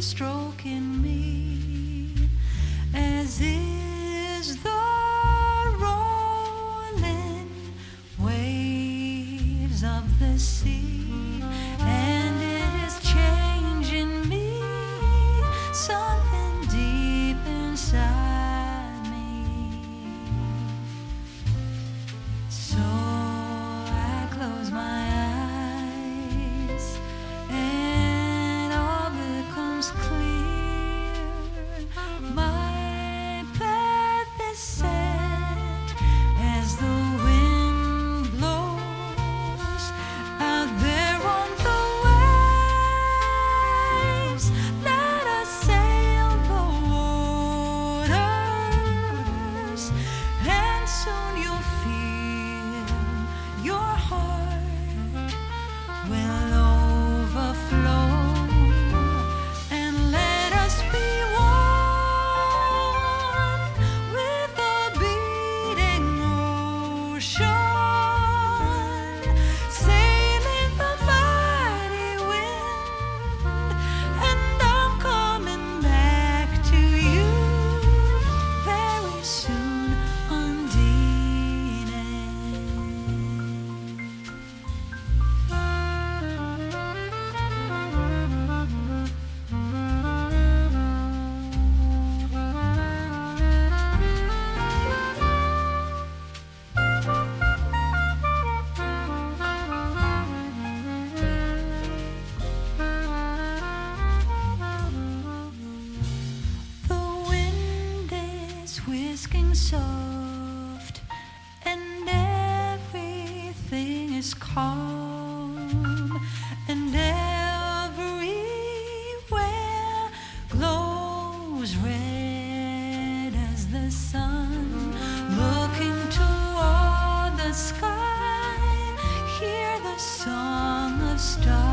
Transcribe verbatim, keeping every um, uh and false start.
stroking me, as is the rolling waves of the sea, and it is changing me, something deep inside me. So I close my eyes and all becomes clear. My path is set as the wind blows out there on the waves. Let us sail the waters, and soon you'll feel your heart will overflow. And let us be one with the beating ocean, sailing the mighty wind. And I'm coming back to you very soon, Undine. The wind is whisking soft, and everything is calm, and everywhere glows red as the sun. Looking toward the sky, hear the song of stars.